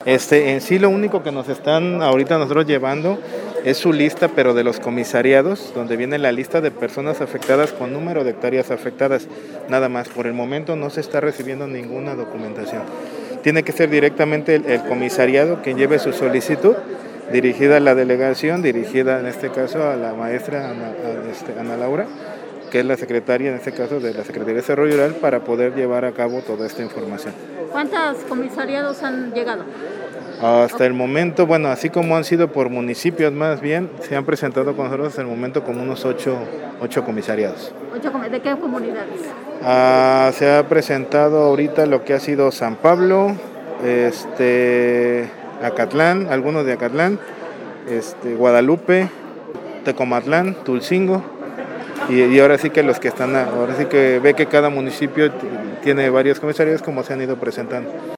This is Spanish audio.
En sí lo único que nos están ahorita nosotros llevando es su lista, pero de los comisariados, donde viene la lista de personas afectadas con número de hectáreas afectadas. Nada más, por el momento no se está recibiendo ninguna documentación. Tiene que ser directamente el comisariado quien lleve su solicitud, dirigida a la delegación, dirigida en este caso a la maestra Ana Laura, que es la secretaria en este caso de la Secretaría de Desarrollo Rural, para poder llevar a cabo toda esta información. ¿Cuántos comisariados han llegado? Hasta el momento, bueno, así como han sido por municipios más bien, se han presentado con nosotros hasta el momento como unos 8 comisariados. ¿De qué comunidades? Se ha presentado ahorita lo que ha sido San Pablo, Acatlán, algunos de Acatlán, Guadalupe, Tecomatlán, Tulcingo, y ahora sí que los que están, ahora sí que ve que cada municipio tiene varios comisariados como se han ido presentando.